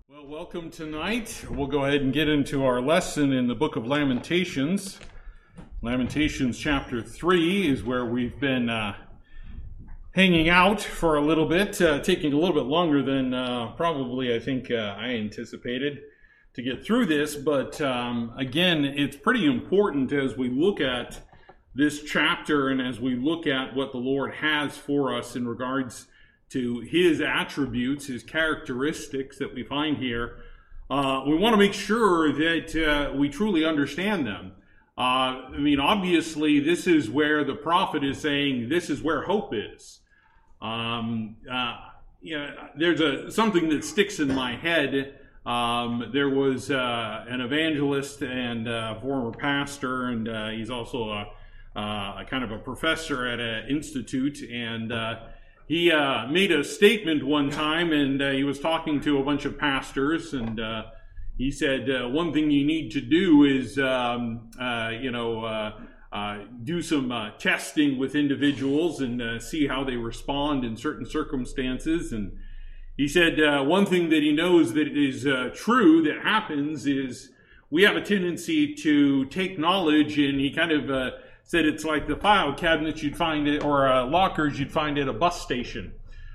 Well, welcome tonight. We'll go ahead and get into our lesson in the book of Lamentations. Lamentations chapter 3 is where we've been hanging out for a little bit, taking a little bit longer than probably I think I anticipated to get through this. But again, it's pretty important as we look at this chapter and as we look at what the Lord has for us in regards to his attributes, his characteristics that we find here. We want to make sure that we truly understand them. Obviously, this is where the prophet is saying, this is where hope is. There's something that sticks in my head. There was an evangelist and a former pastor, and he's also a kind of a professor at an institute, and he made a statement one time, and he was talking to a bunch of pastors, and he said, one thing you need to do is, do some testing with individuals and see how they respond in certain circumstances. And he said one thing that he knows that is true that happens is we have a tendency to take knowledge, and he kind of said it's like the file cabinets you'd find it, or lockers you'd find at a bus station,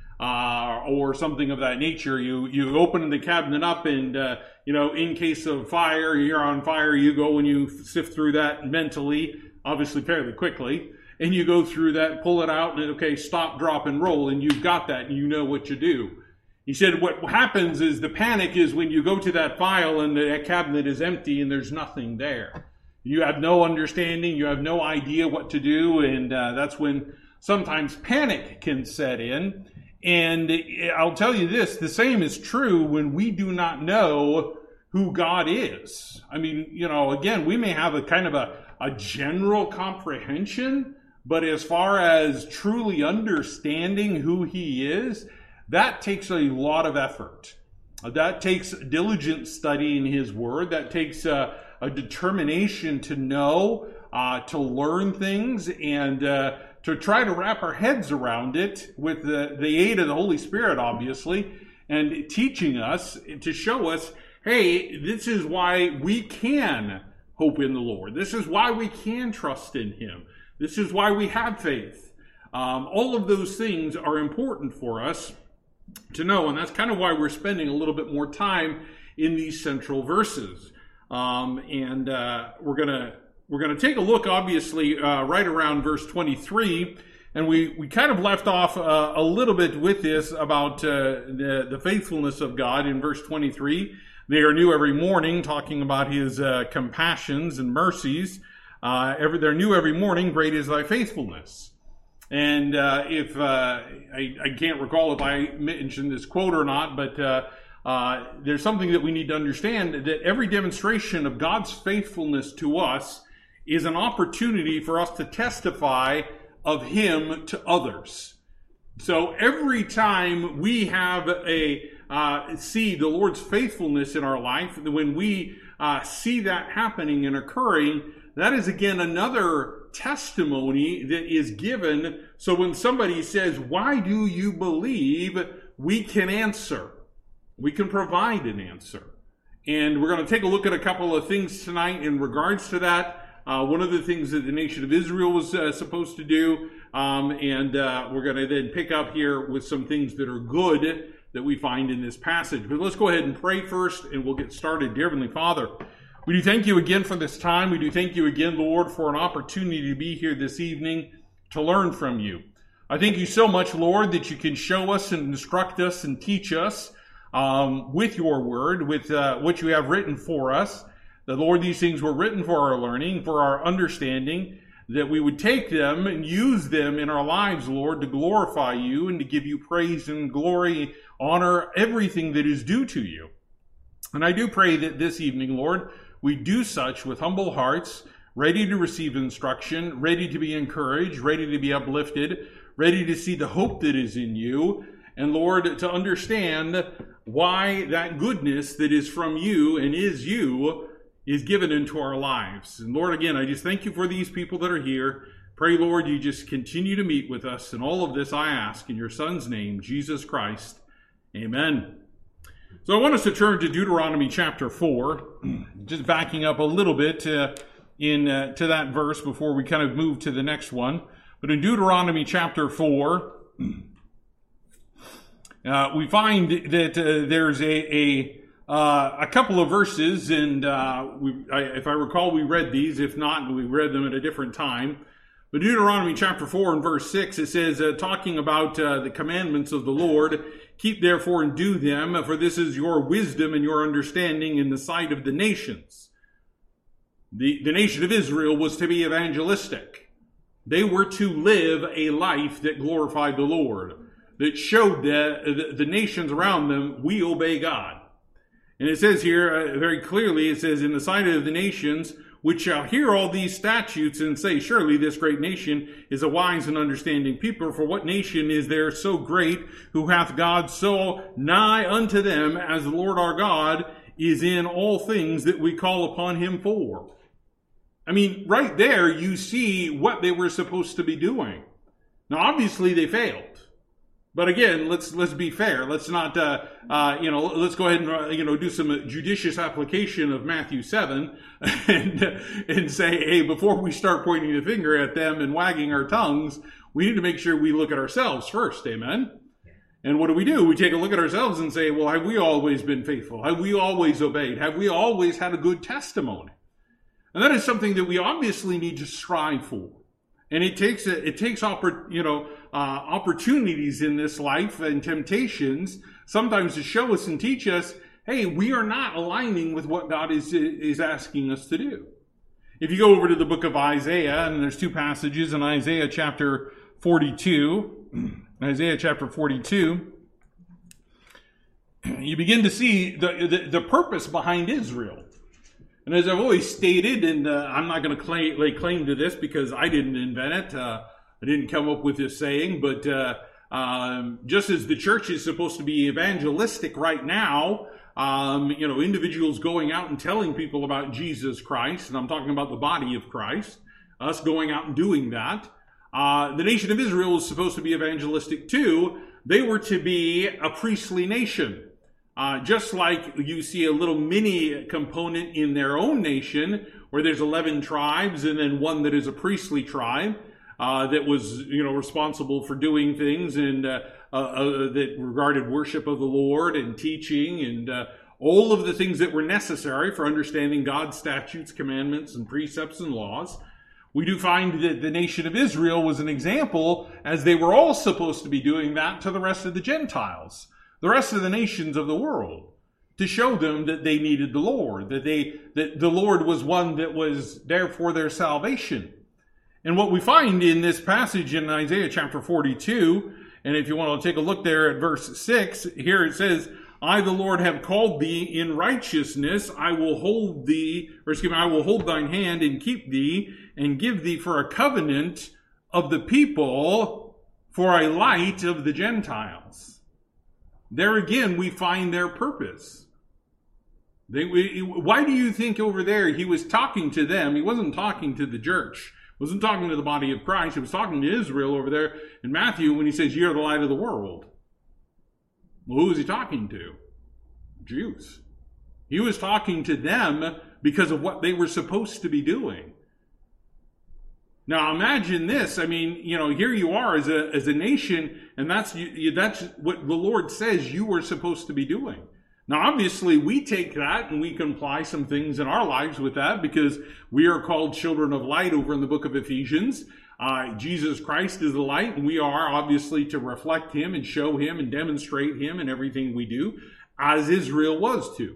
or something of that nature. You open the cabinet up, and in case of fire, you're on fire. You go and you sift through that mentally, obviously fairly quickly, and you go through that, pull it out, and okay, stop, drop, and roll, and you've got that, and you know what you do. He said what happens is the panic is when you go to that file and that cabinet is empty and there's nothing there. You have no understanding, you have no idea what to do, and that's when sometimes panic can set in. And I'll tell you this, the same is true when we do not know who God is. Again, we may have a kind of a general comprehension, but as far as truly understanding who he is, that takes a lot of effort. That takes diligent study in his word. That takes a determination to know, to learn things, and to try to wrap our heads around it with the aid of the Holy Spirit, obviously, and teaching us to show us, hey, this is why we can hope in the Lord. This is why we can trust in him. This is why we have faith. All of those things are important for us to know, and that's kind of why we're spending a little bit more time in these central verses. We're gonna take a look, obviously, right around verse 23, and we kind of left off a little bit with this about the faithfulness of God in verse 23. They are new every morning, talking about his compassions and mercies. They're new every morning. Great is thy faithfulness. And if I can't recall if I mentioned this quote or not, but there's something that we need to understand, that every demonstration of God's faithfulness to us is an opportunity for us to testify of him to others. So every time we have see the Lord's faithfulness in our life, when we see that happening and occurring, that is again another testimony that is given. So when somebody says, why do you believe, we can answer. We can provide an answer. And we're going to take a look at a couple of things tonight in regards to that. One of the things that the nation of Israel was supposed to do. We're going to then pick up here with some things that are good that we find in this passage. But let's go ahead and pray first, and we'll get started. Dear Heavenly Father, we do thank you again for this time. We do thank you again, Lord, for an opportunity to be here this evening to learn from you. I thank you so much, Lord, that you can show us and instruct us and teach us with your word, with what you have written for us. That, Lord, these things were written for our learning, for our understanding, that we would take them and use them in our lives, Lord, to glorify you and to give you praise and glory, honor, everything that is due to you. And I do pray that this evening, Lord, we do such with humble hearts, ready to receive instruction, ready to be encouraged, ready to be uplifted, ready to see the hope that is in you, and Lord, to understand why that goodness that is from you and is you is given into our lives. And Lord, again, I just thank you for these people that are here. Pray, Lord, you just continue to meet with us. And all of this I ask in your Son's name, Jesus Christ. Amen. So I want us to turn to Deuteronomy chapter 4, just backing up a little bit to that verse before we kind of move to the next one. But in Deuteronomy chapter 4, we find that there's a couple of verses, and if I recall, we read these. If not, we read them at a different time. But Deuteronomy chapter 4 and verse 6, it says, talking about the commandments of the Lord, keep therefore and do them, for this is your wisdom and your understanding in the sight of the nations. The nation of Israel was to be evangelistic. They were to live a life that glorified the Lord, that showed the nations around them, we obey God. And it says here very clearly, it says, in the sight of the nations, which shall hear all these statutes and say, surely this great nation is a wise and understanding people. For what nation is there so great, who hath God so nigh unto them, as the Lord our God is in all things that we call upon him for? I mean, right there you see what they were supposed to be doing. Now, obviously they failed. But again, let's be fair. Let's not, let's go ahead and, do some judicious application of Matthew 7 and say, hey, before we start pointing the finger at them and wagging our tongues, we need to make sure we look at ourselves first. Amen. And what do? We take a look at ourselves and say, well, have we always been faithful? Have we always obeyed? Have we always had a good testimony? And that is something that we obviously need to strive for. And it takes opportunities in this life and temptations sometimes to show us and teach us, hey, we are not aligning with what God is asking us to do. If you go over to the book of Isaiah, and there's two passages in Isaiah chapter 42, Isaiah chapter 42, you begin to see the purpose behind Israel. And as I've always stated, and I'm not going to lay claim to this because I didn't invent it. I didn't come up with this saying, but just as the church is supposed to be evangelistic right now, individuals going out and telling people about Jesus Christ, and I'm talking about the body of Christ, us going out and doing that. The nation of Israel is supposed to be evangelistic too. They were to be a priestly nation. Just like you see a little mini component in their own nation, where there's 11 tribes and then one that is a priestly tribe that was, responsible for doing things and that regarded worship of the Lord and teaching and all of the things that were necessary for understanding God's statutes, commandments, and precepts and laws. We do find that the nation of Israel was an example, as they were all supposed to be doing that to the rest of the Gentiles, the rest of the nations of the world, to show them that they needed the Lord, that the Lord was one that was there for their salvation. And what we find in this passage in Isaiah chapter 42, and if you want to take a look there at verse 6, here it says, I, the Lord, have called thee in righteousness. I will hold thine hand and keep thee and give thee for a covenant of the people, for a light of the Gentiles. There again, we find their purpose. Why do you think over there he was talking to them? He wasn't talking to the church. He wasn't talking to the body of Christ. He was talking to Israel over there in Matthew when he says, you're the light of the world. Well, who is he talking to? Jews. He was talking to them because of what they were supposed to be doing. Now imagine this. I mean, here you are as a nation, and that's what the Lord says you were supposed to be doing. Now, obviously, we take that and we can apply some things in our lives with that because we are called children of light over in the book of Ephesians. Jesus Christ is the light, and we are obviously to reflect him and show him and demonstrate him in everything we do, as Israel was to.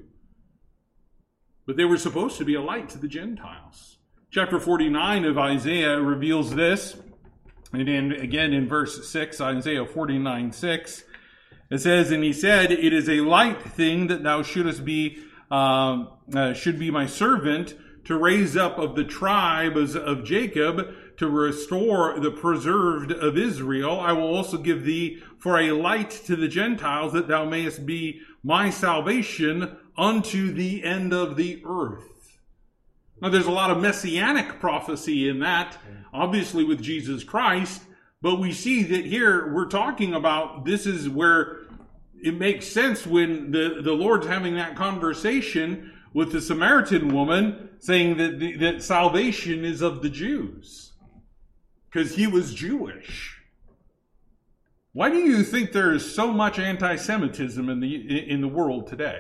But they were supposed to be a light to the Gentiles. Chapter 49 of Isaiah reveals this. And again in verse 6, Isaiah 49:6, it says, and he said, it is a light thing that thou shouldst be, should be my servant, to raise up of the tribes of Jacob, to restore the preserved of Israel. I will also give thee for a light to the Gentiles, that thou mayest be my salvation unto the end of the earth. Now, there's a lot of messianic prophecy in that, obviously with Jesus Christ, but we see that here we're talking about this is where it makes sense when the Lord's having that conversation with the Samaritan woman, saying that salvation is of the Jews, because he was Jewish. Why do you think there is so much anti-Semitism in the world today?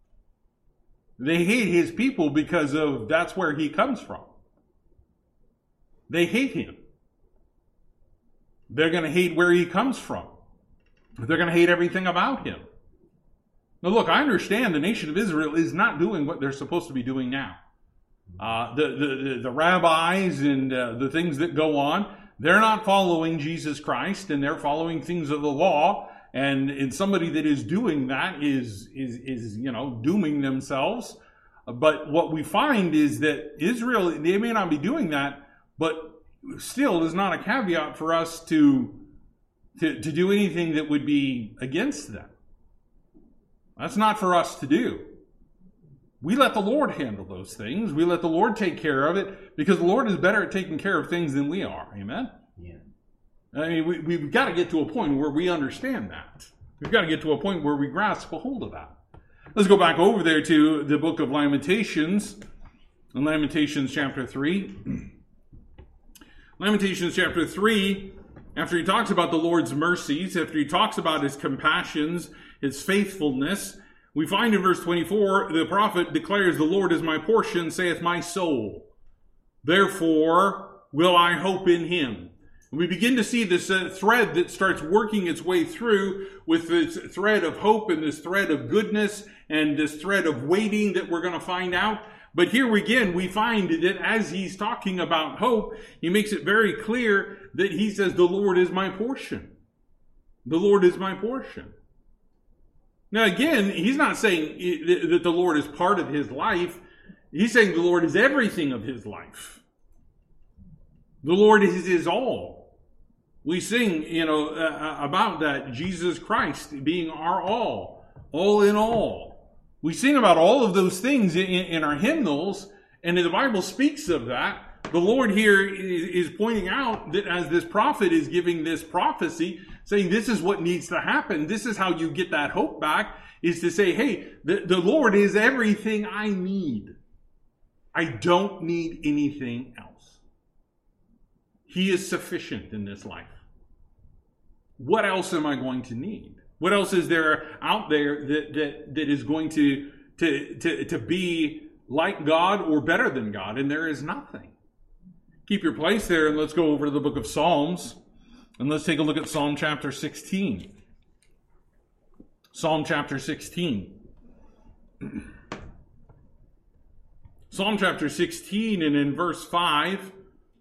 They hate his people because that's where he comes from. They hate him. They're going to hate where he comes from. They're going to hate everything about him. Now look, I understand the nation of Israel is not doing what they're supposed to be doing now. The rabbis and the things that go on, they're not following Jesus Christ, and they're following things of the law. And somebody that is doing that is dooming themselves. But what we find is that Israel, they may not be doing that, but still is not a caveat for us to do anything that would be against them. That's not for us to do. We let the Lord handle those things. We let the Lord take care of it, because the Lord is better at taking care of things than we are. Amen? Yeah. I mean, we've got to get to a point where we understand that. We've got to get to a point where we grasp a hold of that. Let's go back over there to the book of Lamentations, in Lamentations chapter 3. Lamentations chapter 3, after he talks about the Lord's mercies, after he talks about his compassions, his faithfulness, we find in verse 24, the prophet declares, "The Lord is my portion, saith my soul. Therefore will I hope in him." And we begin to see this thread that starts working its way through, with this thread of hope and this thread of goodness and this thread of waiting that we're going to find out. But here again, we find that as he's talking about hope, he makes it very clear that he says, "The Lord is my portion." The Lord is my portion. Now again, he's not saying that the Lord is part of his life. He's saying the Lord is everything of his life. The Lord is his all. We sing, about that, Jesus Christ being our all in all. We sing about all of those things in our hymnals, and the Bible speaks of that. The Lord here is pointing out that as this prophet is giving this prophecy, saying this is what needs to happen, this is how you get that hope back, is to say, hey, the Lord is everything I need. I don't need anything else. He is sufficient in this life. What else am I going to need? What else is there out there that is going to be like God or better than God? And there is nothing. Keep your place there, and let's go over to the book of Psalms, and let's take a look at Psalm chapter 16. Psalm chapter 16. Psalm chapter 16, and in verse 5,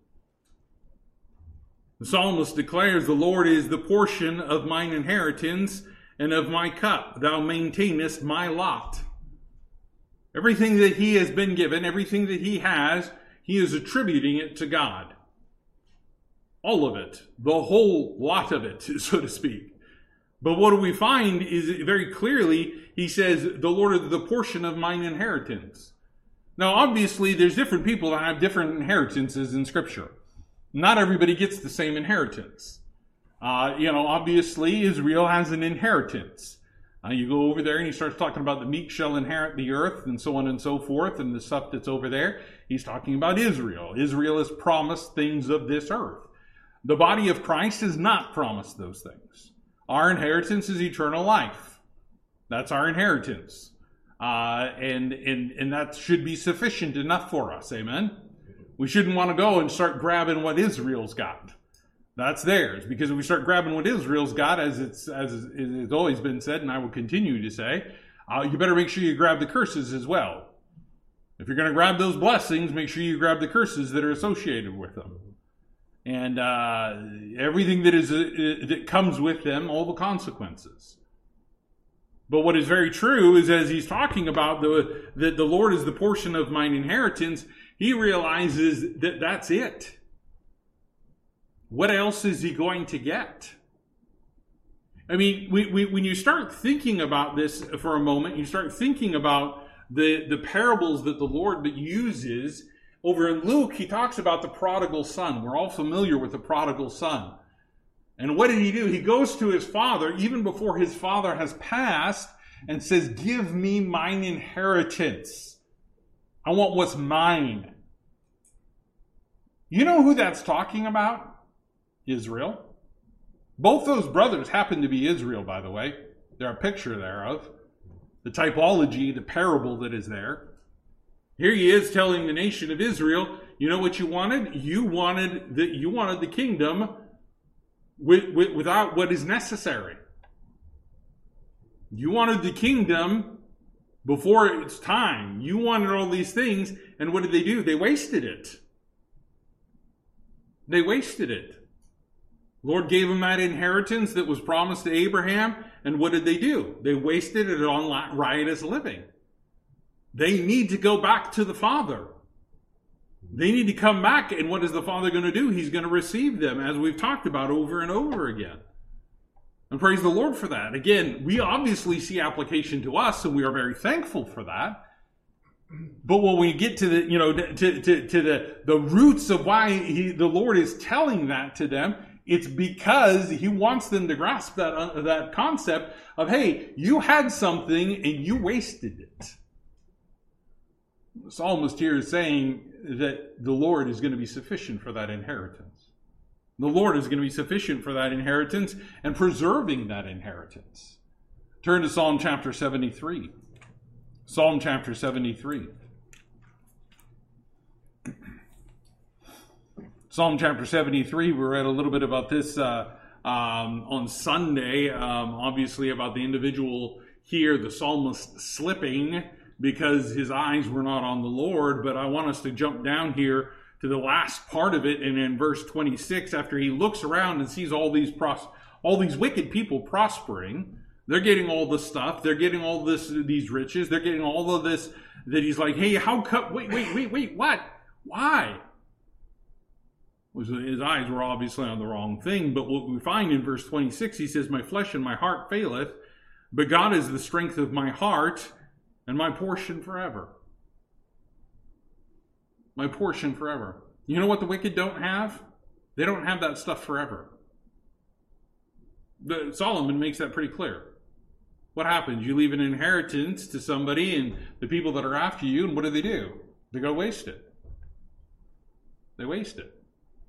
the psalmist declares, "The Lord is the portion of mine inheritance and of my cup. Thou maintainest my lot." Everything that he has been given, everything that he has, he is attributing it to God. All of it. The whole lot of it, so to speak. But what do we find is very clearly, he says, "The Lord is the portion of mine inheritance." Now, obviously, there's different people that have different inheritances in Scripture. Not everybody gets the same inheritance. Obviously, Israel has an inheritance. You go over there and he starts talking about the meek shall inherit the earth and so on and so forth, and the stuff that's over there. He's talking about Israel. Israel is promised things of this earth. The body of Christ is not promised those things. Our inheritance is eternal life. That's our inheritance. And that should be sufficient enough for us. Amen? We shouldn't want to go and start grabbing what Israel's got. That's theirs. Because if we start grabbing what Israel's got, as it's always been said, and I will continue to say, you better make sure you grab the curses as well. If you're going to grab those blessings, make sure you grab the curses that are associated with them. And everything that comes with them, all the consequences. But what is very true is, as he's talking about that the Lord is the portion of mine inheritance, he realizes that that's it. What else is he going to get? I mean, when you start thinking about this for a moment, you start thinking about the parables that the Lord uses. Over in Luke, he talks about the prodigal son. We're all familiar with the prodigal son. And what did he do? He goes to his father, even before his father has passed, and says, give me mine inheritance. I want what's mine. You know who that's talking about? Israel. Both those brothers happen to be Israel, by the way. They're a picture thereof. The typology, the parable that is there. Here he is telling the nation of Israel, you know what you wanted? You wanted the kingdom without what is necessary. You wanted the kingdom before its time. You wanted all these things, and what did they do? They wasted it. They wasted it. Lord gave them that inheritance that was promised to Abraham, and what did they do? They wasted it on riotous living. They need to go back to the Father. They need to come back, and what is the Father going to do? He's going to receive them, as we've talked about over and over again. And praise the Lord for that. Again, we obviously see application to us, and we are very thankful for that. But when we get to the roots of why the Lord is telling that to them, it's because he wants them to grasp that concept of, hey, you had something and you wasted it. The psalmist here is saying that the Lord is going to be sufficient for that inheritance. The Lord is going to be sufficient for that inheritance and preserving that inheritance. Turn to Psalm chapter 73. Psalm chapter 73. Psalm chapter 73, we read a little bit about this on Sunday, obviously about the individual here, the psalmist slipping because his eyes were not on the Lord. But I want us to jump down here to the last part of it, and in verse 26, after he looks around and sees all these wicked people prospering, they're getting all the stuff, they're getting all these riches, they're getting all of this, that he's like, hey, how come, wait, what? Why? His eyes were obviously on the wrong thing, but what we find in verse 26, he says, my flesh and my heart faileth, but God is the strength of my heart and my portion forever. My portion forever. You know what the wicked don't have? They don't have that stuff forever. Solomon makes that pretty clear. What happens? You leave an inheritance to somebody and the people that are after you, and what do? They go waste it. They waste it.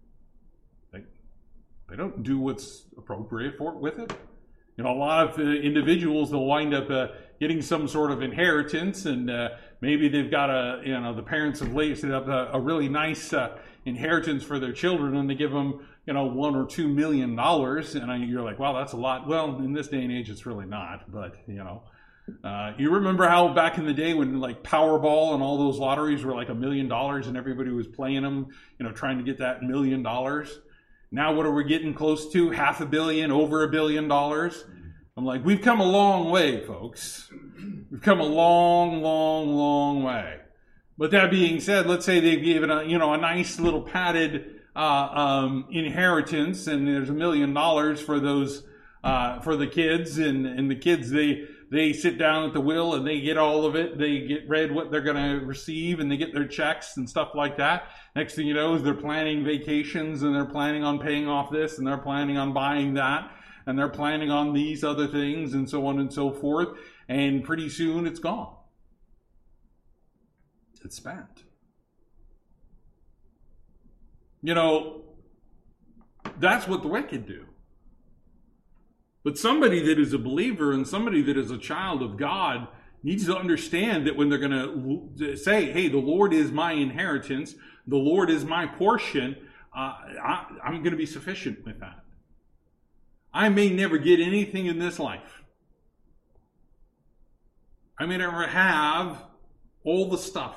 They don't do what's appropriate with it. You know, a lot of individuals, they'll wind up getting some sort of inheritance, and maybe they've got the parents have laid up a really nice inheritance for their children, and they give them, $1 or $2 million, and you're like, wow, that's a lot. Well, in this day and age, it's really not, but, you remember how back in the day when like Powerball and all those lotteries were like $1 million and everybody was playing them, trying to get that $1 million? Now what are we getting close to? $500 million, over $1 billion? I'm like, we've come a long way, folks. We've come a long, long, long way. But that being said, let's say they've given a nice little padded inheritance, and there's $1 million for those for the kids, and the kids they sit down at the wheel and they get all of it. They get read what they're going to receive, and they get their checks and stuff like that. Next thing you know is they're planning vacations, and they're planning on paying off this, and they're planning on buying that, and they're planning on these other things, and so on and so forth. And pretty soon it's gone. It's spent. That's what the wicked do. But somebody that is a believer and somebody that is a child of God needs to understand that when they're going to say, hey, the Lord is my inheritance, the Lord is my portion, I'm going to be sufficient with that. I may never get anything in this life. I may never have all the stuff.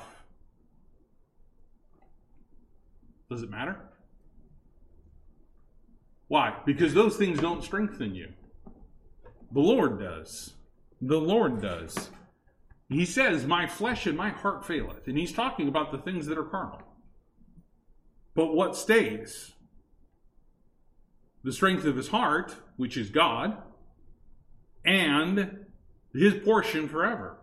Does it matter? Why? Because those things don't strengthen you. The Lord does. The Lord does. He says, my flesh and my heart faileth. And he's talking about the things that are carnal. But what stays? The strength of his heart, which is God, and his portion forever.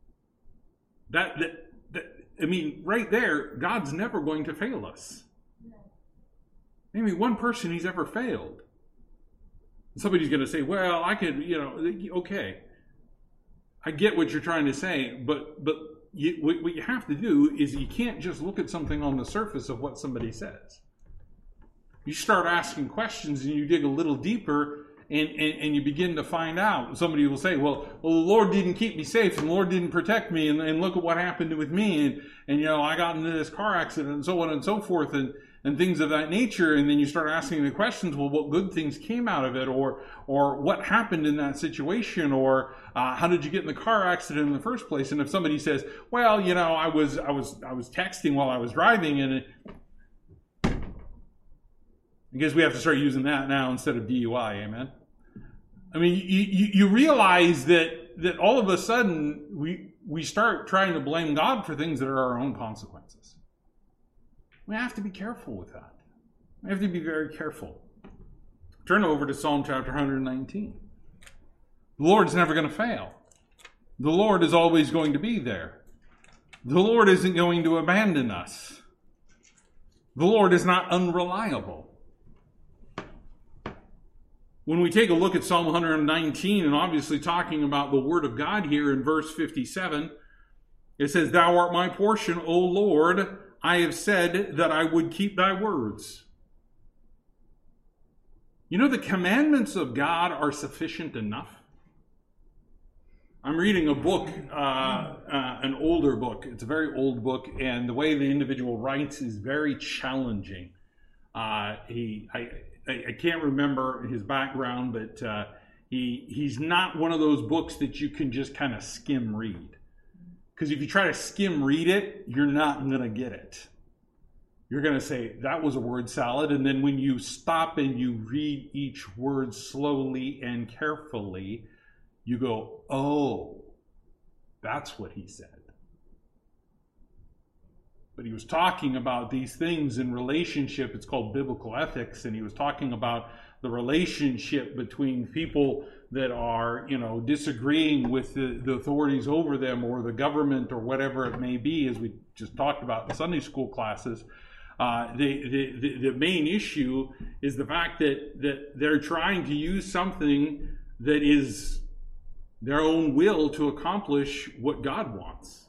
Right there, God's never going to fail us. Maybe one person he's ever failed. Somebody's going to say, well, I could, okay. I get what you're trying to say, but what you have to do is you can't just look at something on the surface of what somebody says. You start asking questions and you dig a little deeper and you begin to find out. Somebody will say, well, the Lord didn't keep me safe and the Lord didn't protect me and look at what happened with me and I got into this car accident and so on and so forth and things of that nature. And then you start asking the questions, well, what good things came out of it, or what happened in that situation, or how did you get in the car accident in the first place? And if somebody says, well, I was texting while I was driving, and I guess we have to start using that now instead of DUI, amen? I mean, you realize that all of a sudden we start trying to blame God for things that are our own consequences. We have to be careful with that. We have to be very careful. Turn over to Psalm chapter 119. The Lord's never going to fail. The Lord is always going to be there. The Lord isn't going to abandon us. The Lord is not unreliable. When we take a look at Psalm 119, and obviously talking about the Word of God here in verse 57, it says, "Thou art my portion, O Lord. I have said that I would keep thy words." The commandments of God are sufficient enough. I'm reading a book, an older book. It's a very old book, and the way the individual writes is very challenging. I can't remember his background, but he's not one of those books that you can just kind of skim read. Because if you try to skim read it, you're not going to get it. You're going to say, that was a word salad. And then when you stop and you read each word slowly and carefully, you go, oh, that's what he said. But he was talking about these things in relationship. It's called biblical ethics. And he was talking about the relationship between people that are, disagreeing with the authorities over them or the government or whatever it may be, as we just talked about in Sunday school classes. The main issue is the fact that they're trying to use something that is their own will to accomplish what God wants.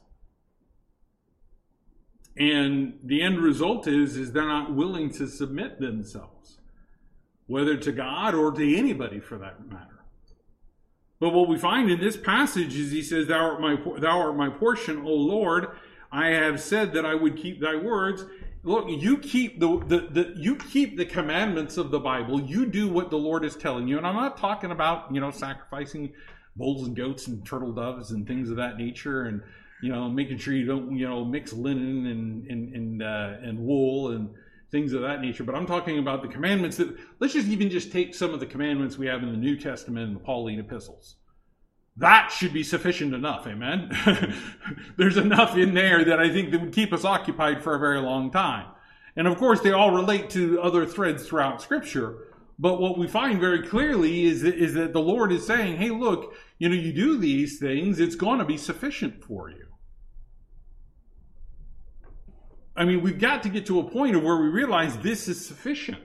And the end result is they're not willing to submit themselves, whether to God or to anybody for that matter. But what we find in this passage is he says, thou art my portion, O Lord. I have said that I would keep thy words. Look, you keep you keep the commandments of the Bible. You do what the Lord is telling you. And I'm not talking about, sacrificing bulls and goats and turtle doves and things of that nature, and making sure you don't, mix linen and wool and things of that nature. But I'm talking about the commandments let's just take some of the commandments we have in the New Testament and the Pauline epistles. That should be sufficient enough, amen? There's enough in there that I think that would keep us occupied for a very long time. And of course, they all relate to other threads throughout Scripture. But what we find very clearly is that the Lord is saying, hey, look, you do these things, it's going to be sufficient for you. I mean, we've got to get to a point of where we realize this is sufficient.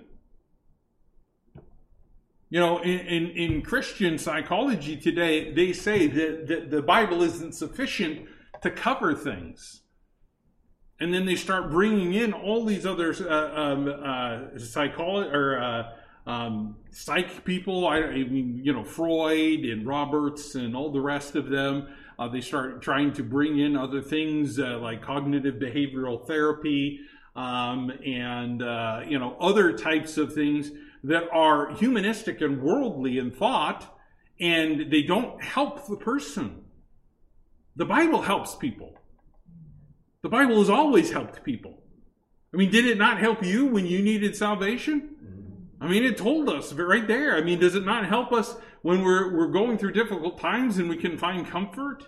In Christian psychology today, they say that the Bible isn't sufficient to cover things. And then they start bringing in all these other psych people. Freud and Roberts and all the rest of them. They start trying to bring in other things like cognitive behavioral therapy and other types of things that are humanistic and worldly in thought, and they don't help the person. The Bible helps people. The Bible has always helped people. I mean, did it not help you when you needed salvation? I mean, it told us right there. I mean, does it not help us when we're going through difficult times and we can find comfort?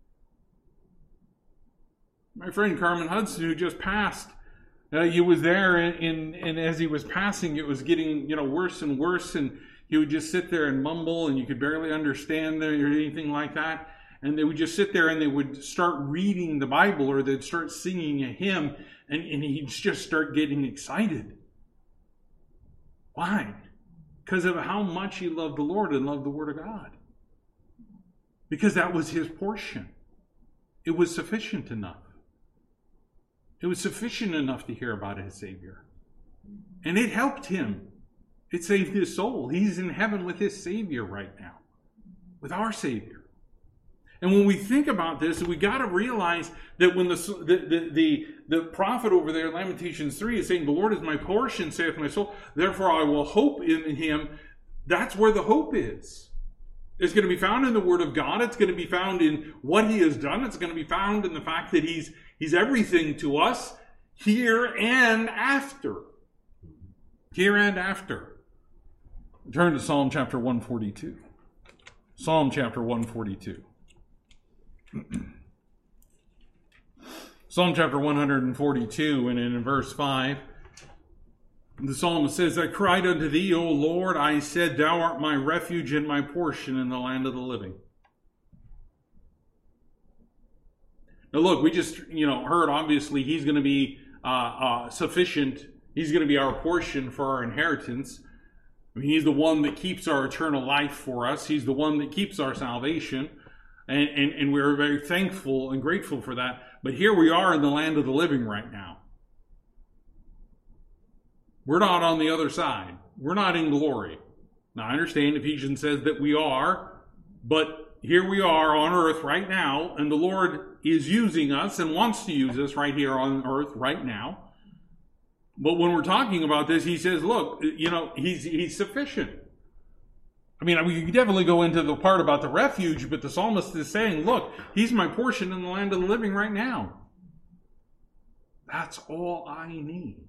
My friend Carmen Hudson, who just passed, he was there, and as he was passing, it was getting worse and worse, and he would just sit there and mumble, and you could barely understand or anything like that. And they would just sit there and they would start reading the Bible, or they'd start singing a hymn, and he'd just start getting excited. Why? because of how much he loved the Lord and loved the Word of God. Because that was his portion. It was sufficient enough. It was sufficient enough to hear about his Savior. And it helped him. It saved his soul. He's in heaven with his Savior right now. With our Savior. And when we think about this, we got to realize that when the prophet over there, Lamentations 3, is saying, "The Lord is my portion, saith my soul, therefore I will hope in him," that's where the hope is. It's going to be found in the Word of God. It's going to be found in what he has done. It's going to be found in the fact that he's everything to us here and after. Here and after. Turn to Psalm chapter 142. Psalm chapter 142. Psalm chapter 142, and in verse 5, the psalmist says, "I cried unto thee, O Lord, I said, thou art my refuge and my portion in the land of the living." Now look, we just heard, obviously, he's going to be sufficient. He's going to be our portion for our inheritance. I mean, he's the one that keeps our eternal life for us. He's the one that keeps our salvation. And we're very thankful and grateful for that. But here we are in the land of the living right now. We're not on the other side. We're not in glory. Now, I understand Ephesians says that we are, but here we are on earth right now, and the Lord is using us and wants to use us right here on earth right now. But when we're talking about this, he says, look, he's sufficient. I mean, we can definitely go into the part about the refuge, but the psalmist is saying, look, he's my portion in the land of the living right now. That's all I need.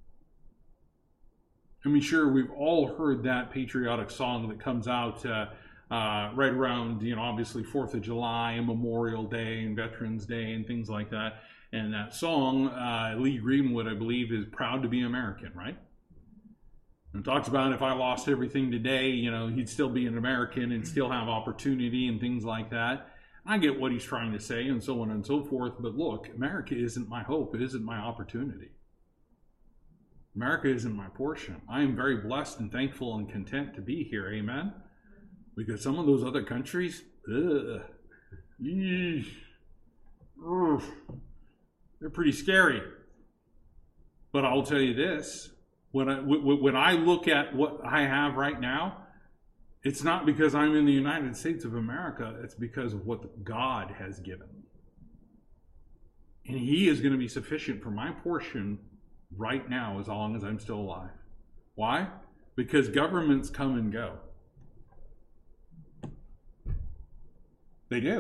I mean, sure, we've all heard that patriotic song that comes out right around, obviously 4th of July and Memorial Day and Veterans Day and things like that. And that song, Lee Greenwood, I believe, is proud to be American, right? And talks about if I lost everything today, he'd still be an American and still have opportunity and things like that. I get what he's trying to say and so on and so forth. But look, America isn't my hope. It isn't my opportunity. America isn't my portion. I am very blessed and thankful and content to be here. Amen? Because some of those other countries, they're pretty scary. But I'll tell you this. When I look at what I have right now, it's not because I'm in the United States of America. It's because of what God has given me. And he is going to be sufficient for my portion right now as long as I'm still alive. Why? Because governments come and go. They do.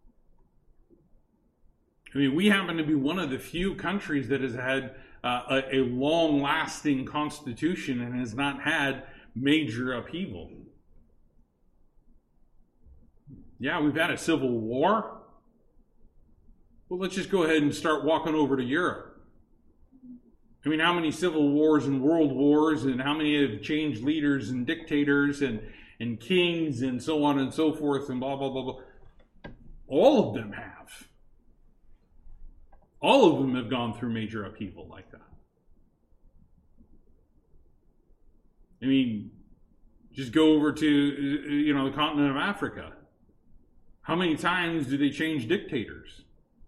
I mean, we happen to be one of the few countries that has had a long-lasting constitution and has not had major upheaval. Yeah, we've had a civil war. Well, let's just go ahead and start walking over to Europe. I mean, how many civil wars and world wars, and how many have changed leaders and dictators and kings and so on and so forth and blah, blah, blah, blah. All of them have. All of them have gone through major upheaval like that. I mean, just go over to, the continent of Africa. How many times do they change dictators?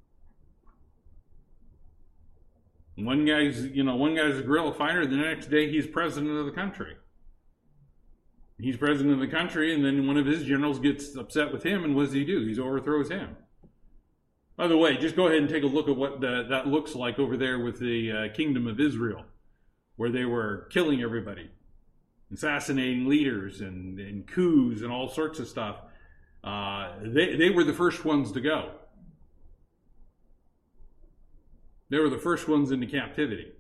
One guy's a guerrilla fighter, the next day he's president of the country. He's president of the country, and then one of his generals gets upset with him, and what does he do? He overthrows him. By the way, just go ahead and take a look at what that looks like over there with the Kingdom of Israel, where they were killing everybody, assassinating leaders and coups and all sorts of stuff. They were the first ones to go. They were the first ones into captivity.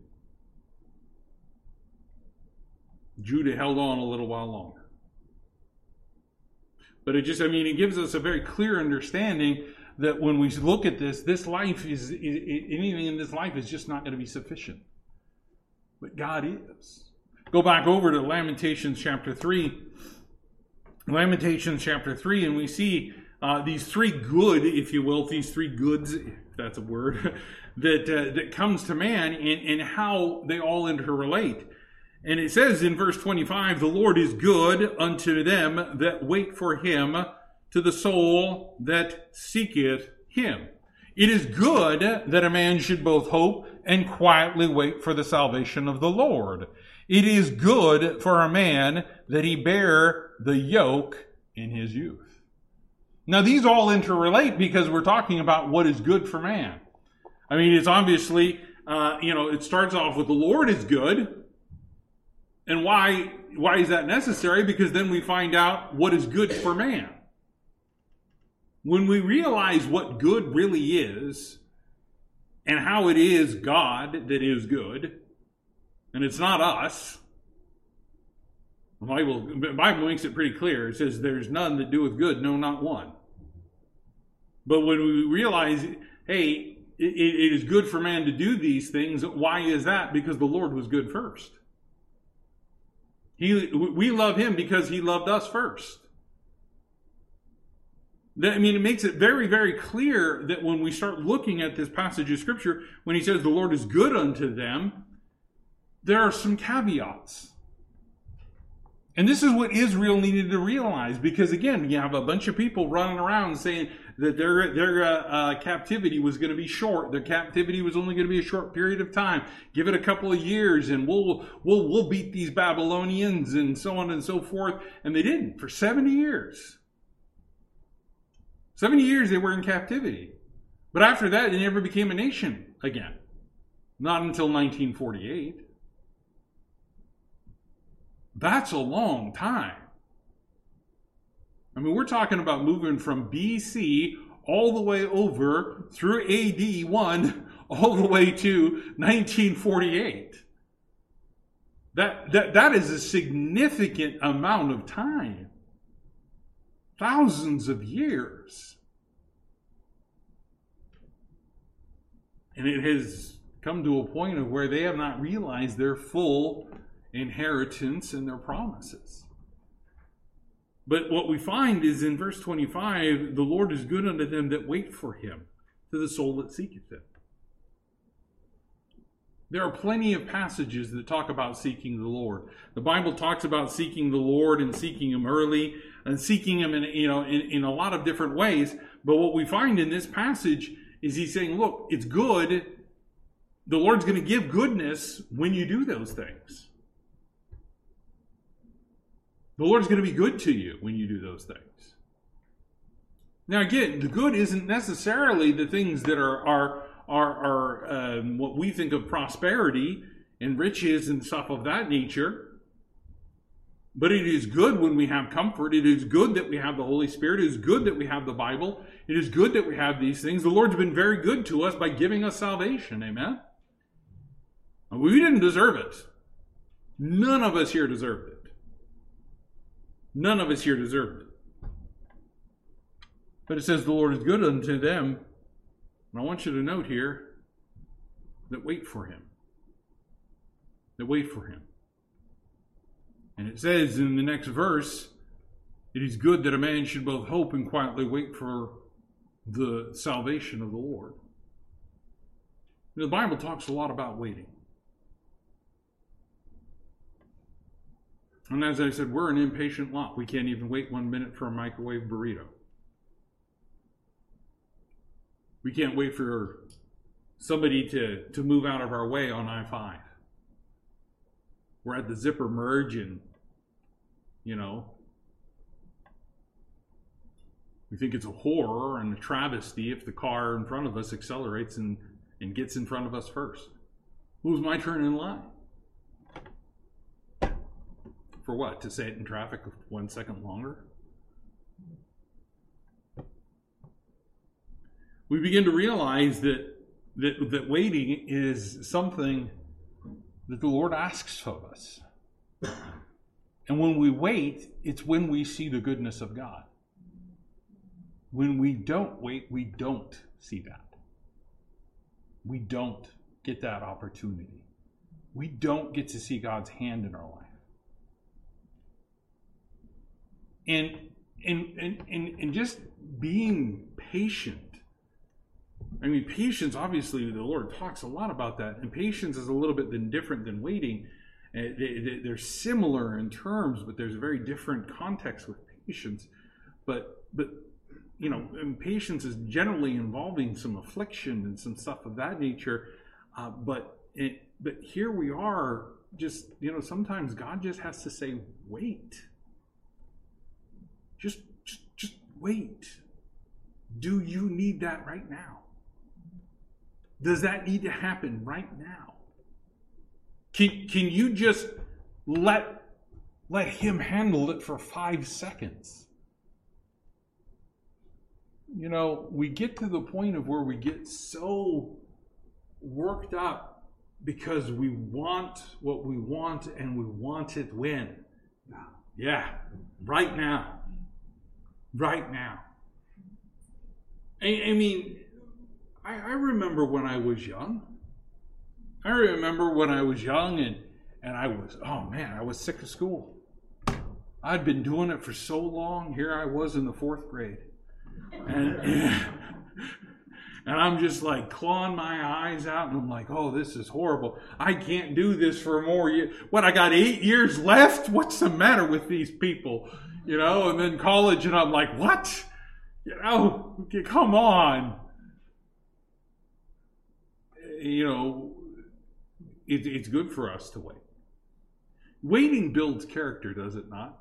Judah held on a little while longer. But it gives us a very clear understanding that when we look at this life anything in this life is just not going to be sufficient. But God is. Go back over to Lamentations chapter 3. Lamentations chapter 3, and we see these three good, if you will, these three goods, if that's a word, that comes to man and how they all interrelate. And it says in verse 25, the Lord is good unto them that wait for him, to the soul that seeketh him. It is good that a man should both hope and quietly wait for the salvation of the Lord. It is good for a man that he bear the yoke in his youth. Now these all interrelate because we're talking about what is good for man. I mean, it's obviously, it starts off with the Lord is good. And why is that necessary? Because then we find out what is good for man. When we realize what good really is and how it is God that is good, and it's not us, the Bible makes it pretty clear. It says, there's none that doeth good, no, not one. But when we realize, hey, it is good for man to do these things, why is that? Because the Lord was good first. We love him because he loved us first. It makes it very, very clear that when we start looking at this passage of Scripture, when he says the Lord is good unto them, there are some caveats. And this is what Israel needed to realize, because again, you have a bunch of people running around saying that their captivity was going to be short. Their captivity was only going to be a short period of time. Give it a couple of years, and we'll beat these Babylonians, and so on and so forth. And they didn't for 70 years. 70 years they were in captivity. But after that, they never became a nation again. Not until 1948. That's a long time. I mean, we're talking about moving from BC all the way over through AD 1 all the way to 1948. That is a significant amount of time. Thousands of years. And it has come to a point of where they have not realized their full inheritance and their promises. But what we find is in verse 25, the Lord is good unto them that wait for him, to the soul that seeketh him. There are plenty of passages that talk about seeking the Lord. The Bible talks about seeking the Lord and seeking him early and seeking him in a lot of different ways. But what we find in this passage is he's saying, look, it's good. The Lord's going to give goodness when you do those things. The Lord's going to be good to you when you do those things. Now again, the good isn't necessarily the things that are what we think of prosperity and riches and stuff of that nature. But it is good when we have comfort. It is good that we have the Holy Spirit. It is good that we have the Bible. It is good that we have these things. The Lord's been very good to us by giving us salvation. Amen? We didn't deserve it. None of us here deserved it. None of us here deserved it. But it says the Lord is good unto them. And I want you to note here that wait for him. That wait for him. And it says in the next verse, it is good that a man should both hope and quietly wait for the salvation of the Lord. The Bible talks a lot about waiting. And as I said, we're an impatient lot. We can't even wait 1 minute for a microwave burrito. We can't wait for somebody to move out of our way on I-5. We're at the zipper merge and, we think it's a horror and a travesty if the car in front of us accelerates and gets in front of us first. Who's my turn in line? For what? To sit in traffic 1 second longer? We begin to realize that waiting is something that the Lord asks of us. And when we wait, it's when we see the goodness of God. When we don't wait, we don't see that. We don't get that opportunity. We don't get to see God's hand in our life. And just being patient. I mean, patience, obviously, the Lord talks a lot about that. And patience is a little bit different than waiting. They're similar in terms, but there's a very different context with patience. But and patience is generally involving some affliction and some stuff of that nature. But here we are, just sometimes God just has to say, wait. Just wait. Do you need that right now? Does that need to happen right now? Can you just let him handle it for 5 seconds? We get to the point of where we get so worked up because we want what we want, and we want it when? Yeah, right now. Right now. I mean, I remember when I was young. And I was sick of school. I'd been doing it for so long. Here I was in the 4th grade. And I'm just like clawing my eyes out, and I'm like, oh, this is horrible. I can't do this for more years. What, I got 8 years left? What's the matter with these people? And then college, and I'm like, what? Come on. It's good for us to wait. Waiting builds character, does it not?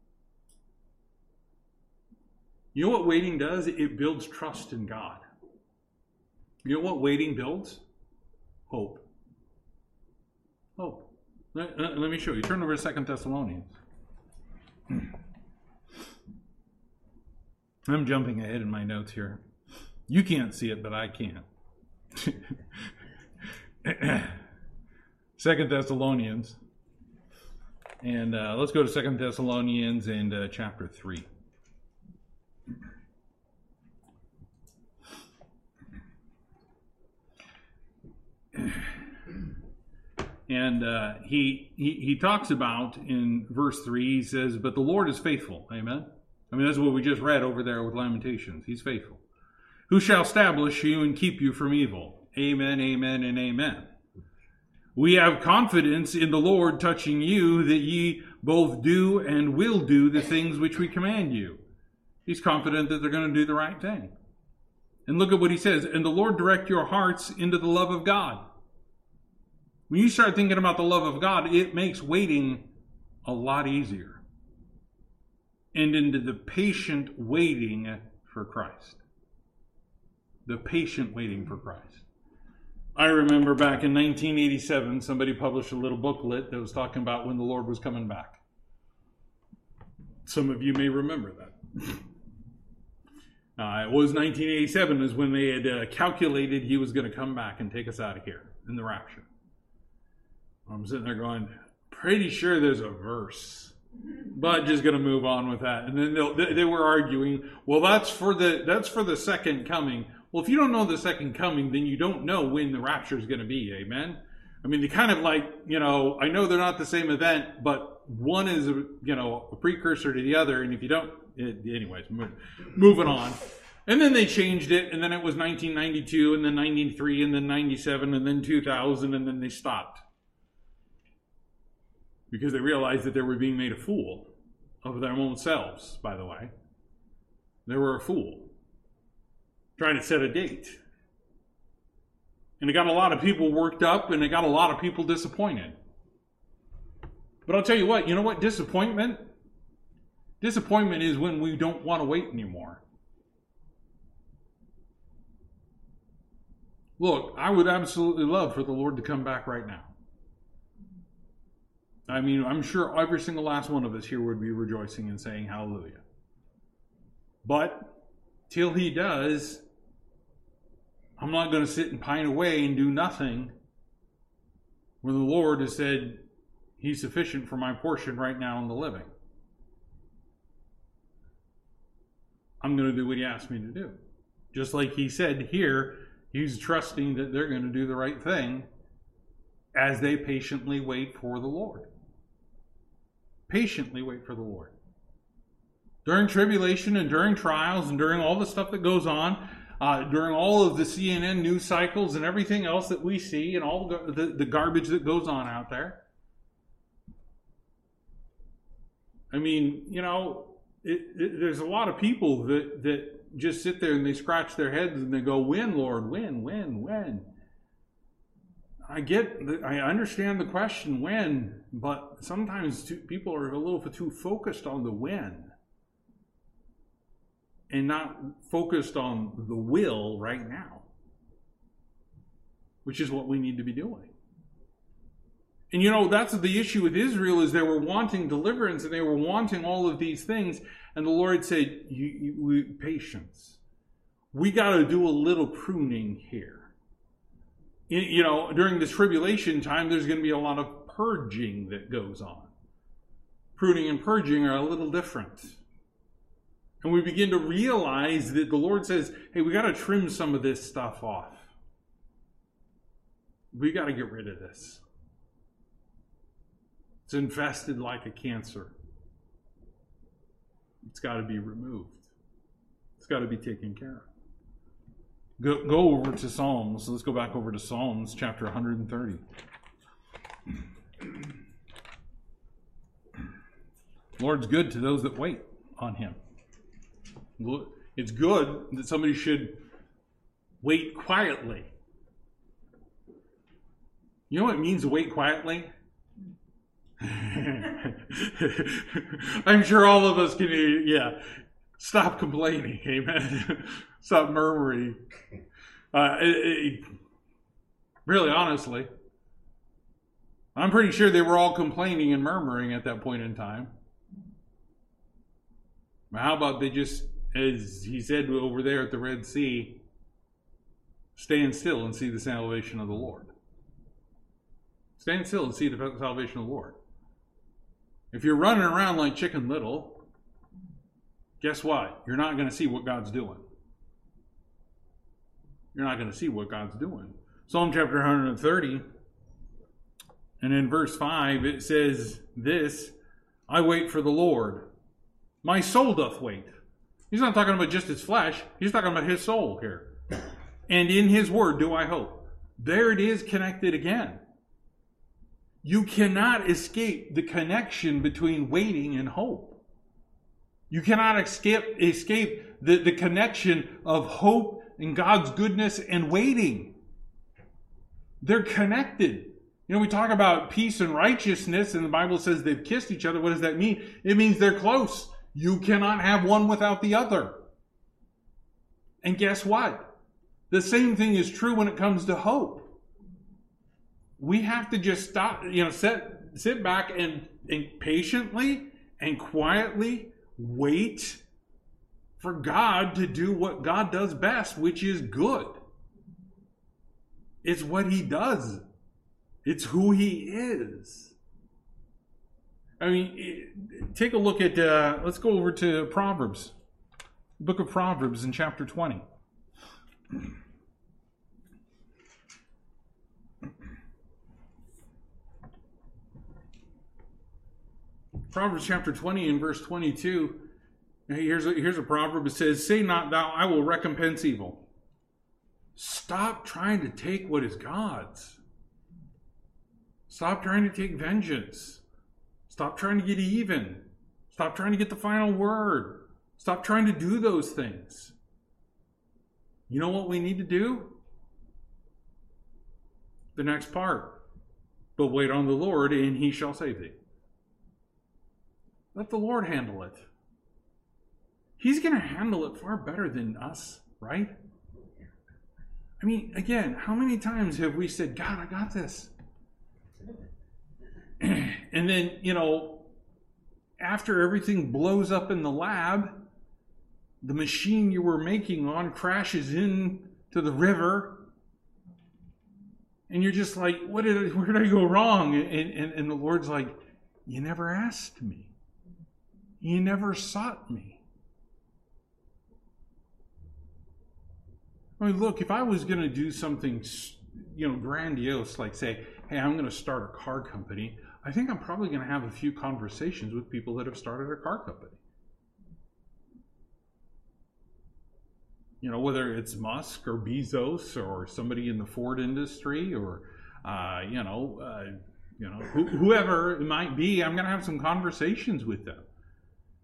You know what waiting does? It builds trust in God. You know what waiting builds? Hope. Hope. Let me show you. Turn over to 2 Thessalonians. I'm jumping ahead in my notes here. You can't see it, but I can. 2 Thessalonians. And let's go to 2 Thessalonians and chapter 3. And he talks about in verse 3, he says, but the Lord is faithful. Amen. I mean, that's what we just read over there with Lamentations. He's faithful. Who shall establish you and keep you from evil? Amen, amen, and amen. We have confidence in the Lord touching you, that ye both do and will do the things which we command you. He's confident that they're going to do the right thing. And look at what he says. And the Lord direct your hearts into the love of God. When you start thinking about the love of God, it makes waiting a lot easier. And into the patient waiting for Christ. The patient waiting for Christ. I remember back in 1987, somebody published a little booklet that was talking about when the Lord was coming back. Some of you may remember that. It was 1987 is when they had calculated he was going to come back and take us out of here in the rapture. I'm sitting there going, pretty sure there's a verse, but just going to move on with that. And then they were arguing, well, that's for the second coming. Well, if you don't know the second coming, then you don't know when the rapture is going to be. Amen. I mean, they kind of like, I know they're not the same event, but one is, a precursor to the other. And if you don't, anyways, moving on. And then they changed it. And then it was 1992 and then 93 and then 97 and then 2000. And then they stopped. Because they realized that they were being made a fool of their own selves, by the way. They were a fool. Trying to set a date. And it got a lot of people worked up, and it got a lot of people disappointed. But I'll tell you what, disappointment? Disappointment is when we don't want to wait anymore. Look, I would absolutely love for the Lord to come back right now. I mean, I'm sure every single last one of us here would be rejoicing and saying hallelujah. But till he does, I'm not going to sit and pine away and do nothing when the Lord has said he's sufficient for my portion right now in the living. I'm going to do what he asked me to do. Just like he said here, he's trusting that they're going to do the right thing as they patiently wait for the Lord. Patiently wait for the Lord. During tribulation and during trials and during all the stuff that goes on, during all of the CNN news cycles and everything else that we see and all the garbage that goes on out there, I mean, there's a lot of people that just sit there and they scratch their heads and they go, when, Lord, when? I understand the question, when, but sometimes people are a little too focused on the when and not focused on the will right now, which is what we need to be doing. And that's the issue with Israel, is they were wanting deliverance and they were wanting all of these things. And the Lord said, patience. We got to do a little pruning here. During this tribulation time, there's going to be a lot of purging that goes on. Pruning and purging are a little different. And we begin to realize that the Lord says, hey, we got to trim some of this stuff off. We got to get rid of this. It's infested like a cancer. It's got to be removed. It's got to be taken care of. Go over to Psalms. Let's go back over to Psalms chapter 130. Lord's good to those that wait on him. It's good that somebody should wait quietly. You know what it means to wait quietly? I'm sure all of us can, stop complaining, amen. Stop murmuring. Really, honestly, I'm pretty sure they were all complaining and murmuring at that point in time. How about they just, as he said over there at the Red Sea, stand still and see the salvation of the Lord. Stand still and see the salvation of the Lord. If you're running around like Chicken Little, guess what? You're not going to see what God's doing. You're not going to see what God's doing. Psalm chapter 130, and in verse 5, it says this, I wait for the Lord. My soul doth wait. He's not talking about just his flesh. He's talking about his soul here. And in his word do I hope. There it is connected again. You cannot escape the connection between waiting and hope. You cannot escape the connection of hope and God's goodness and waiting. They're connected. We talk about peace and righteousness, and the Bible says they've kissed each other. What does that mean? It means they're close. You cannot have one without the other. And guess what? The same thing is true when it comes to hope. We have to just stop, sit back and patiently and quietly wait for God to do what God does best, which is good. It's what he does. It's who he is. I mean, take a look at, let's go over to Proverbs. Book of Proverbs in chapter 20. Proverbs chapter 20 and verse 22. Here's a proverb. It says, say not thou, I will recompense evil. Stop trying to take what is God's. Stop trying to take vengeance. Stop trying to get even. Stop trying to get the final word. Stop trying to do those things. You know what we need to do? The next part. But wait on the Lord, and he shall save thee. Let the Lord handle it. He's going to handle it far better than us, right? I mean, again, how many times have we said, God, I got this? And then, after everything blows up in the lab, the machine you were making on crashes into the river, and you're just like, where did I go wrong? And the Lord's like, you never asked me. You never sought me. I mean, look, if I was going to do something, grandiose, like say, hey, I'm going to start a car company, I think I'm probably going to have a few conversations with people that have started a car company. Whether it's Musk or Bezos or somebody in the Ford industry or, whoever it might be, I'm going to have some conversations with them.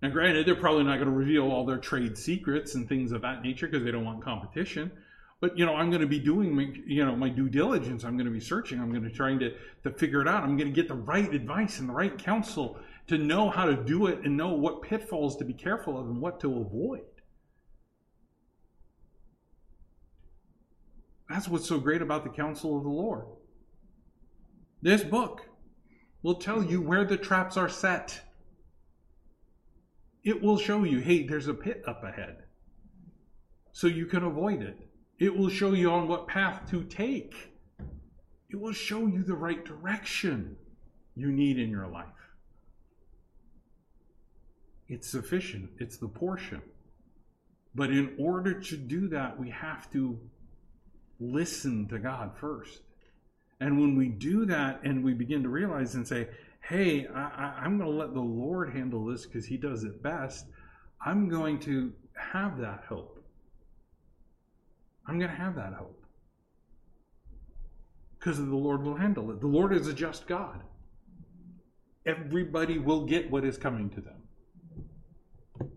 Now, granted, they're probably not going to reveal all their trade secrets and things of that nature because they don't want competition. But, I'm going to be doing, my due diligence. I'm going to be searching. I'm going to trying to figure it out. I'm going to get the right advice and the right counsel to know how to do it and know what pitfalls to be careful of and what to avoid. That's what's so great about the counsel of the Lord. This book will tell you where the traps are set. It will show you, hey, there's a pit up ahead, so you can avoid it. It will show you on what path to take. It will show you the right direction you need in your life. It's sufficient. It's the portion. But in order to do that, we have to listen to God first. And when we do that and we begin to realize and say, hey, I'm going to let the Lord handle this because he does it best, I'm going to have that hope. I'm going to have that hope. Because the Lord will handle it. The Lord is a just God. Everybody will get what is coming to them.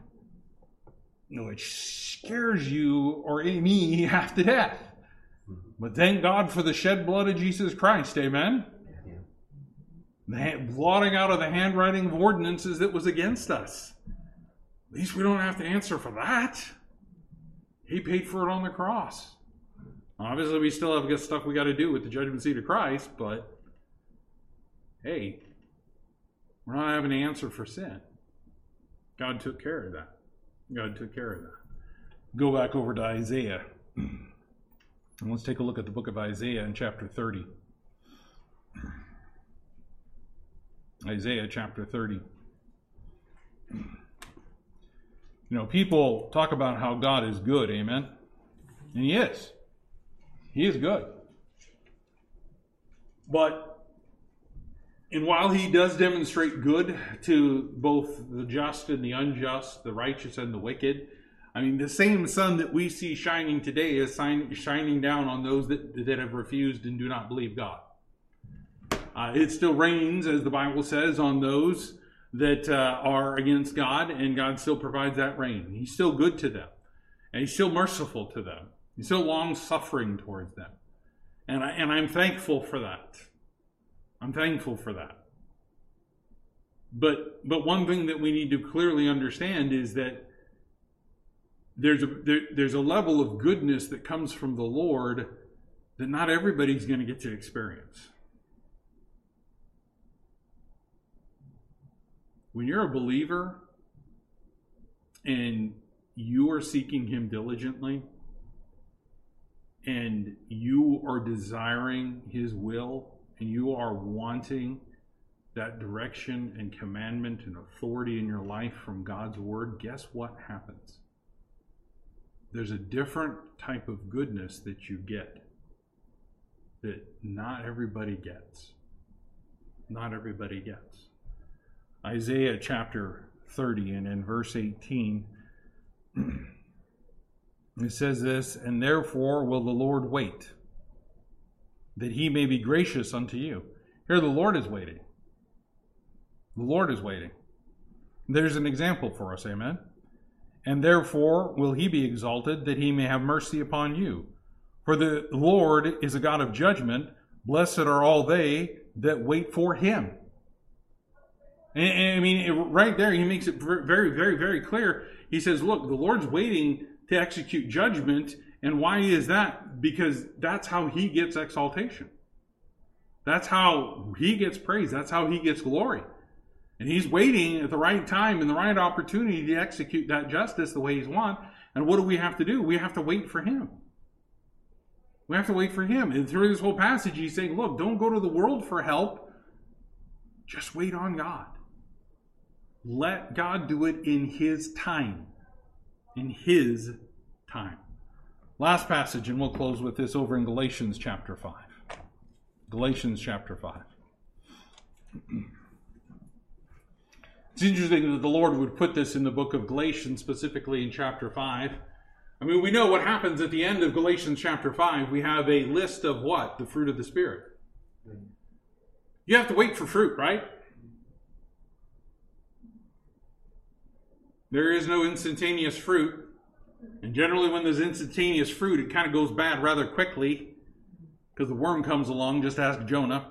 It scares you or me half to death. But thank God for the shed blood of Jesus Christ. Amen? The blotting out of the handwriting of ordinances that was against us. At least we don't have to answer for that. He paid for it on the cross. Obviously, we still have stuff we got to do with the judgment seat of Christ, but hey, we're not having to answer for sin. God took care of that. God took care of that. Go back over to Isaiah. And let's take a look at the book of Isaiah in chapter 30. Isaiah chapter 30. People talk about how God is good, amen? And he is. He is good. And while he does demonstrate good to both the just and the unjust, the righteous and the wicked, the same sun that we see shining today is shining down on those that have refused and do not believe God. It still rains, as the Bible says, on those that are against God, and God still provides that rain. He's still good to them, and he's still merciful to them. He's still long-suffering towards them. And I'm thankful for that. I'm thankful for that. But one thing that we need to clearly understand is that there's a level of goodness that comes from the Lord that not everybody's going to get to experience. When you're a believer and you are seeking him diligently and you are desiring his will and you are wanting that direction and commandment and authority in your life from God's word, guess what happens? There's a different type of goodness that you get that not everybody gets. Not everybody gets. Isaiah chapter 30 and in verse 18, it says this, "And therefore will the Lord wait, that he may be gracious unto you." Here the Lord is waiting. The Lord is waiting. There's an example for us, amen? "And therefore will he be exalted, that he may have mercy upon you. For the Lord is a God of judgment. Blessed are all they that wait for him." And right there, he makes it very, very, very clear. He says, look, the Lord's waiting to execute judgment. And why is that? Because that's how he gets exaltation. That's how he gets praise. That's how he gets glory. And he's waiting at the right time and the right opportunity to execute that justice the way he's wants. And what do we have to do? We have to wait for him. We have to wait for him. And through this whole passage, he's saying, look, don't go to the world for help. Just wait on God. Let God do it in his time. In his time. Last passage, and we'll close with this over in Galatians chapter 5. Galatians chapter 5. It's interesting that the Lord would put this in the book of Galatians, specifically in chapter 5. We know what happens at the end of Galatians chapter 5. We have a list of what? The fruit of the Spirit. You have to wait for fruit, right? There is no instantaneous fruit. And generally when there's instantaneous fruit, it kind of goes bad rather quickly because the worm comes along. Just ask Jonah.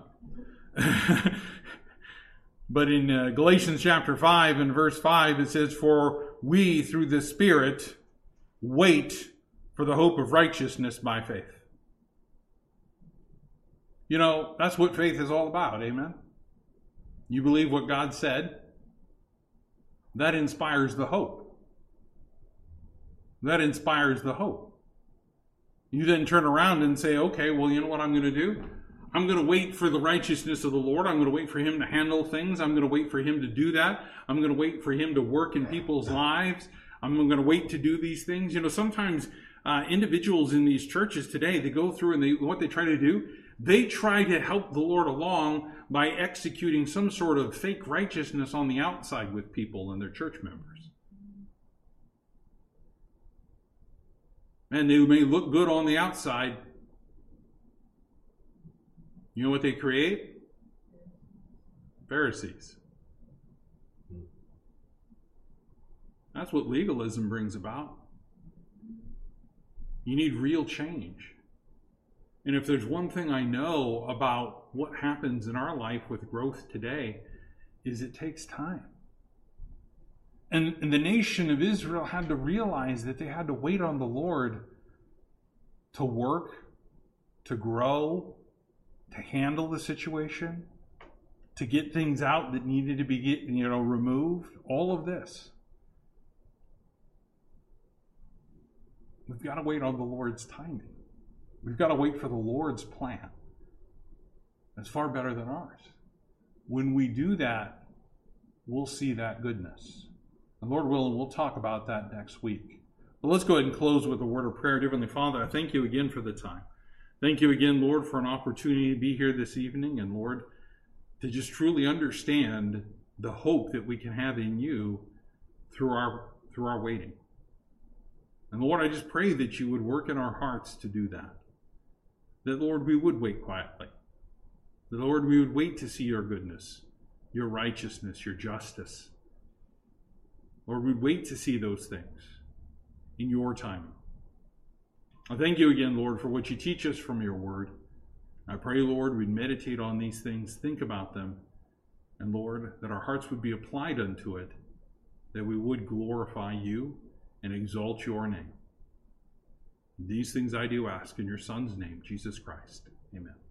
But in Galatians chapter 5 and verse 5, it says, "For we through the Spirit wait for the hope of righteousness by faith." You know, that's what faith is all about, amen? You believe what God said. That inspires the hope. That inspires the hope. You then turn around and say, okay, well, you know what I'm going to do? I'm going to wait for the righteousness of the Lord. I'm going to wait for him to handle things. I'm going to wait for him to do that. I'm going to wait for him to work in people's lives. I'm going to wait to do these things. You know, sometimes individuals in these churches today, they go through and what they try to do, they try to help the Lord along by executing some sort of fake righteousness on the outside with people and their church members. And they may look good on the outside. You know what they create? Pharisees. That's what legalism brings about. You need real change. And if there's one thing I know about what happens in our life with growth today, is it takes time. And the nation of Israel had to realize that they had to wait on the Lord to work, to grow, to handle the situation, to get things out that needed to be removed. All of this. We've got to wait on the Lord's timing. We've got to wait for the Lord's plan. That's far better than ours. When we do that, we'll see that goodness. And Lord willing, we'll talk about that next week. But let's go ahead and close with a word of prayer. Dear Heavenly Father, I thank you again for the time. Thank you again, Lord, for an opportunity to be here this evening. And Lord, to just truly understand the hope that we can have in you through our waiting. And Lord, I just pray that you would work in our hearts to do that. That, Lord, we would wait quietly. That, Lord, we would wait to see your goodness, your righteousness, your justice. Lord, we'd wait to see those things in your timing. I thank you again, Lord, for what you teach us from your word. I pray, Lord, we'd meditate on these things, think about them, and Lord, that our hearts would be applied unto it, that we would glorify you and exalt your name. These things I do ask in your Son's name, Jesus Christ. Amen.